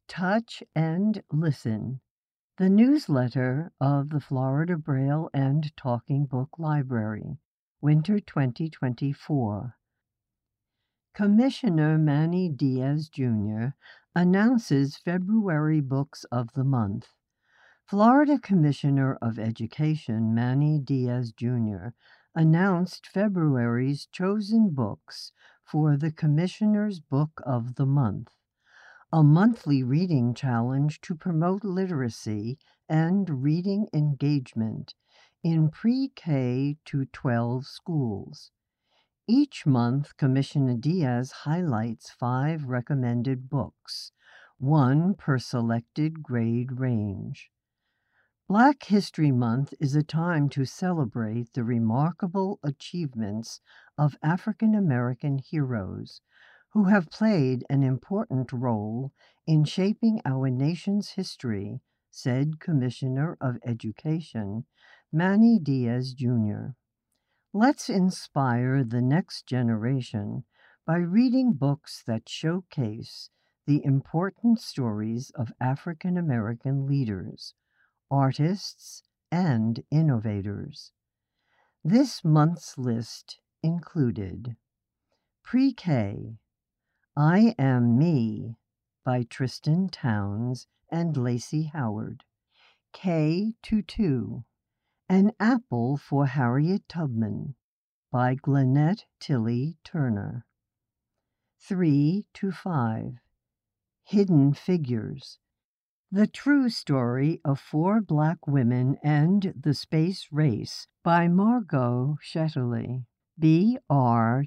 Touch and Listen, the newsletter of the Florida Braille and Talking Book Library, Winter 2024. Commissioner Manny Diaz, Jr. announces February books of the month. Florida Commissioner of Education Manny Diaz, Jr. announced February's chosen books for the Commissioner's Book of the Month, a monthly reading challenge to promote literacy and reading engagement in pre-K to 12 schools. Each month, Commissioner Diaz highlights 5 recommended books, 1 per selected grade range. Black History Month is a time to celebrate the remarkable achievements of African American heroes who have played an important role in shaping our nation's history, said Commissioner of Education Manny Diaz, Jr. Let's inspire the next generation by reading books that showcase the important stories of African American leaders, artists, and innovators. This month's list included Pre-K, I Am Me by Tristan Towns and Lacey Howard. K to 2, An Apple for Harriet Tubman by Glenette Tilly Turner. 3 to 5, Hidden Figures, The True Story of 4 Black Women and the Space Race by Margot Shetterly. BR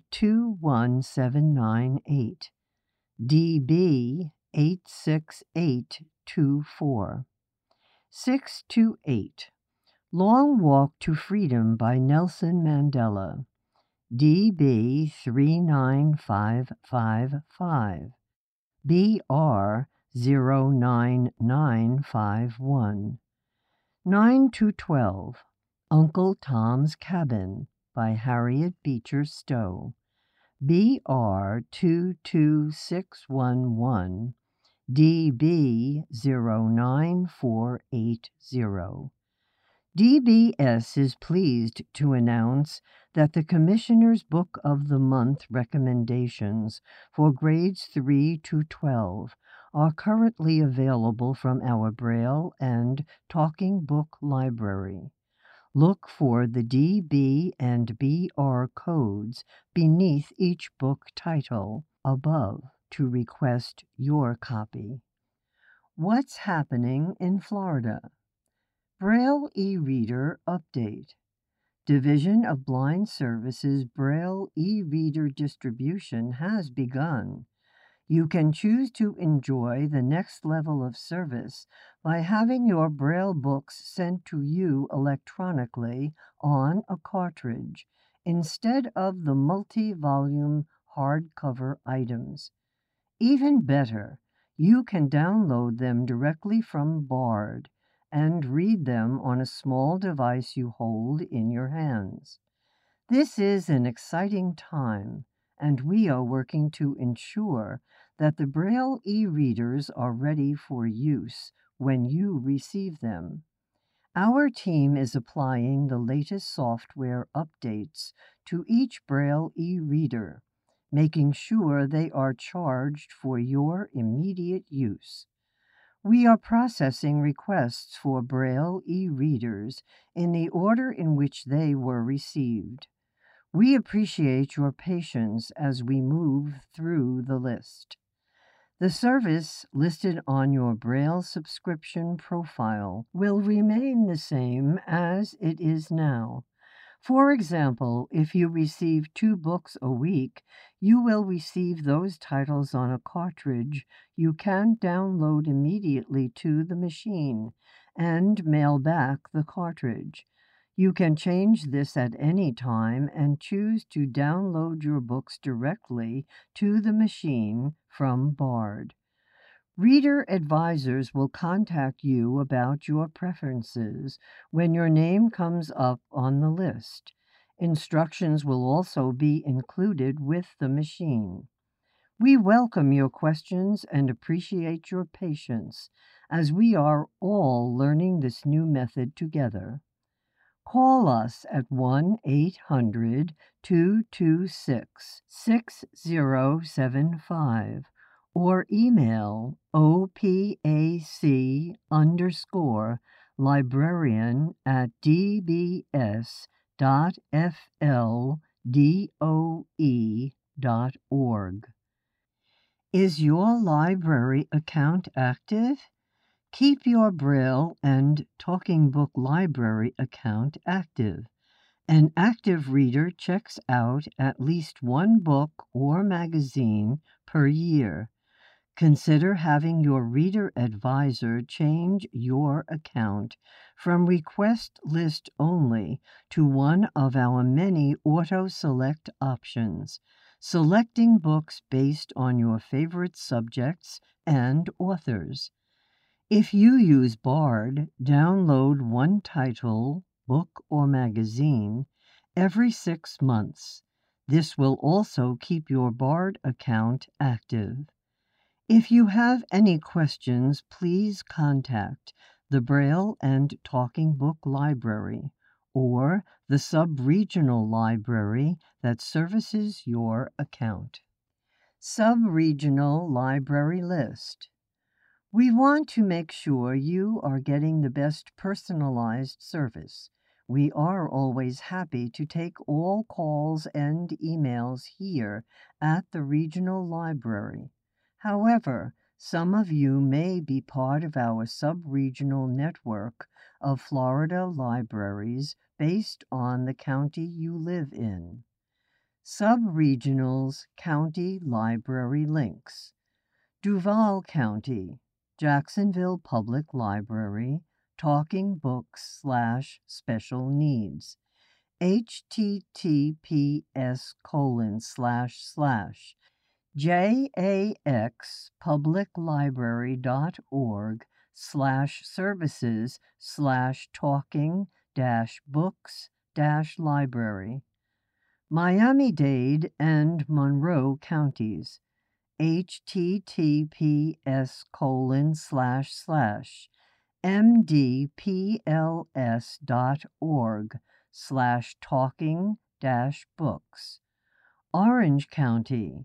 21798. DB 86824. 6 to 8, Long Walk to Freedom by Nelson Mandela. DB 39555. BR 09951. 9 to 12, Uncle Tom's Cabin by Harriet Beecher Stowe. BR 22611. DB 09480. DBS is pleased to announce that the Commissioner's Book of the Month recommendations for grades 3 to 12 are currently available from our Braille and Talking Book Library. Look for the DB and BR codes beneath each book title above to request your copy. What's happening in Florida? Braille e-reader update. Division of Blind Services Braille e-reader distribution has begun. You can choose to enjoy the next level of service by having your Braille books sent to you electronically on a cartridge instead of the multi-volume hardcover items. Even better, you can download them directly from Bard and read them on a small device you hold in your hands. This is an exciting time, and we are working to ensure that the Braille e-readers are ready for use when you receive them. Our team is applying the latest software updates to each Braille e-reader, making sure they are charged for your immediate use. We are processing requests for Braille e-readers in the order in which they were received. We appreciate your patience as we move through the list. The service listed on your Braille subscription profile will remain the same as it is now. For example, if you receive 2 books a week, you will receive those titles on a cartridge you can download immediately to the machine and mail back the cartridge. You can change this at any time and choose to download your books directly to the machine from Bard. Reader advisors will contact you about your preferences when your name comes up on the list. Instructions will also be included with the machine. We welcome your questions and appreciate your patience as we are all learning this new method together. Call us at 1-800-226-6075 or email opac_librarian@dbs.fldoe.org. Is your library account active? Keep your Braille and Talking Book Library account active. An active reader checks out at least one book or magazine per year. Consider having your reader advisor change your account from request list only to one of our many auto-select options, selecting books based on your favorite subjects and authors. If you use Bard, download one title, book, or magazine every 6 months. This will also keep your Bard account active. If you have any questions, please contact the Braille and Talking Book Library or the sub-regional library that services your account. Sub-regional library list. We want to make sure you are getting the best personalized service. We are always happy to take all calls and emails here at the regional library. However, some of you may be part of our sub-regional network of Florida libraries based on the county you live in. Sub-regionals county library links. Duval County, Jacksonville Public Library, Talking Books / Special Needs, https://jaxpubliclibrary.org/services/talking-books-library. Miami-Dade and Monroe counties, https://mdpls.org/talking-books. Orange County,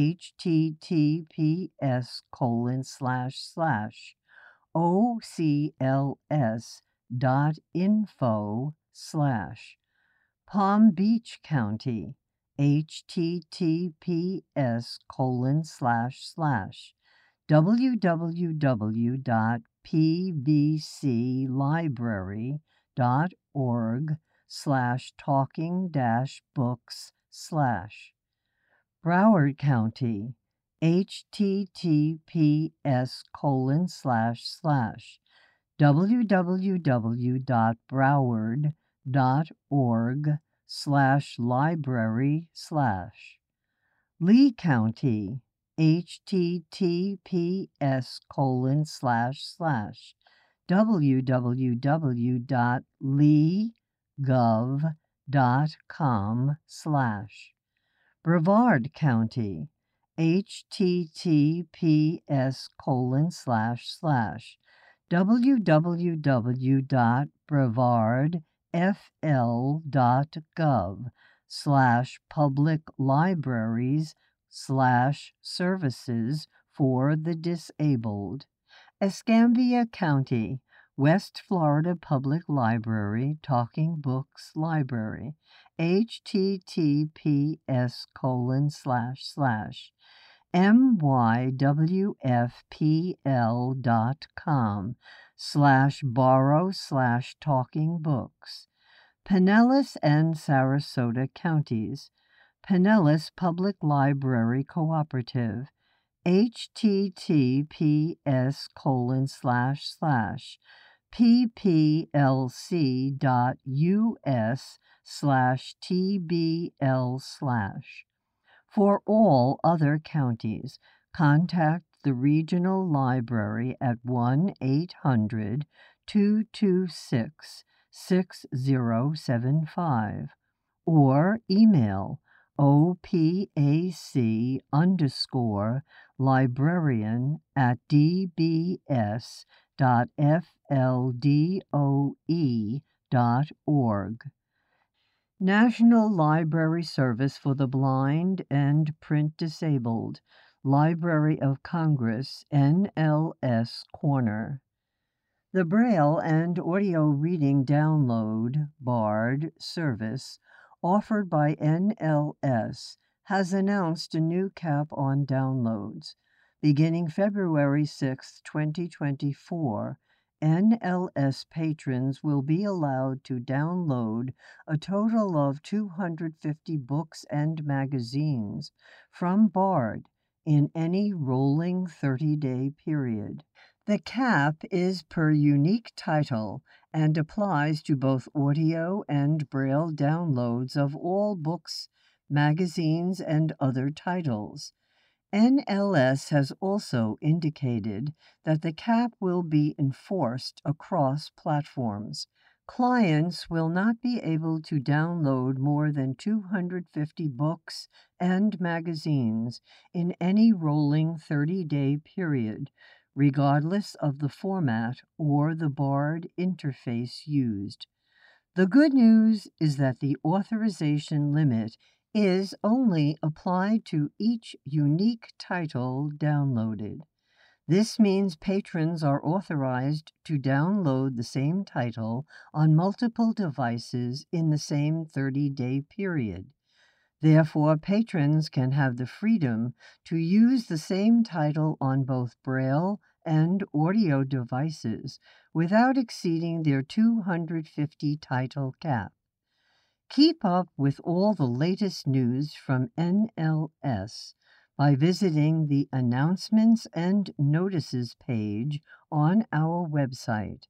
https://ocls.info/ Palm Beach County, https://www.pbclibrary.org/talking-books/ Broward County, https://www.broward.org/library/ Lee County, https://www.leegov.com/ Brevard County, https://www.brevardfl.gov/public libraries/services for the disabled. Escambia County, West Florida Public Library, Talking Books Library, https://mywfpl.com/borrow/talking-books. Pinellas and Sarasota counties, Pinellas Public Library Cooperative, https://pplc.us/tbl/. For all other counties, contact the Regional Library at 1-800-226-6075 or email opac_librarian@dbs.fldoe.org. National Library Service for the Blind and Print Disabled, Library of Congress, NLS Corner. The Braille and Audio Reading Download (BARD) service offered by NLS has announced a new cap on downloads. Beginning February 6, 2024, NLS patrons will be allowed to download a total of 250 books and magazines from BARD in any rolling 30-day period. The cap is per unique title and applies to both audio and Braille downloads of all books, magazines, and other titles. NLS has also indicated that the cap will be enforced across platforms. Clients will not be able to download more than 250 books and magazines in any rolling 30-day period, regardless of the format or the BARD interface used. The good news is that the authorization limit is only applied to each unique title downloaded. This means patrons are authorized to download the same title on multiple devices in the same 30-day period. Therefore, patrons can have the freedom to use the same title on both Braille and audio devices without exceeding their 250 title cap. Keep up with all the latest news from NLS by visiting the Announcements and Notices page on our website,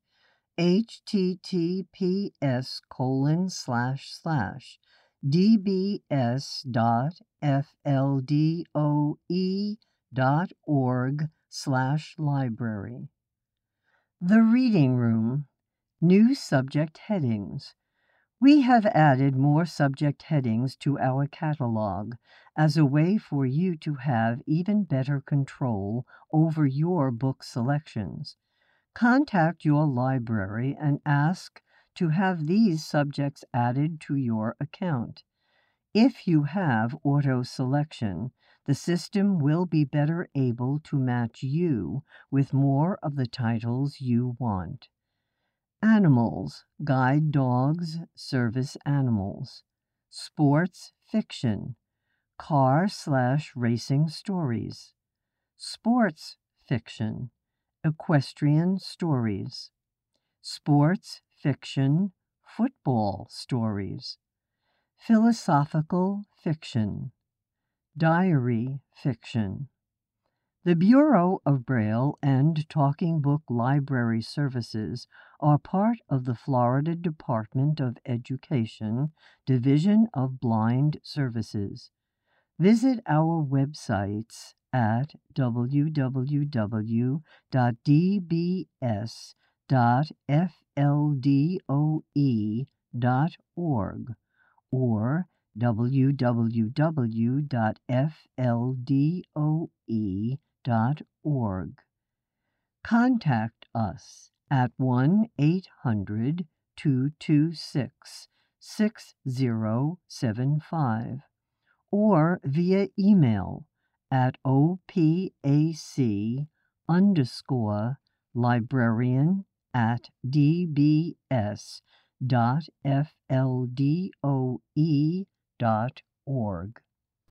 https://dbs.fldoe.org/library. The Reading Room. New subject headings. We have added more subject headings to our catalog as a way for you to have even better control over your book selections. Contact your library and ask to have these subjects added to your account. If you have auto selection, the system will be better able to match you with more of the titles you want. Animals, guide dogs, service animals. Sports fiction, car/racing stories. Sports fiction, equestrian stories. Sports fiction, football stories. Philosophical fiction, diary fiction. The Bureau of Braille and Talking Book Library Services are part of the Florida Department of Education, Division of Blind Services. Visit our websites at www.dbs.fldoe.org or www.fldoe.org. Contact us at 1-800-226-6075 or via email at opac_librarian@dbs.fldoe.org.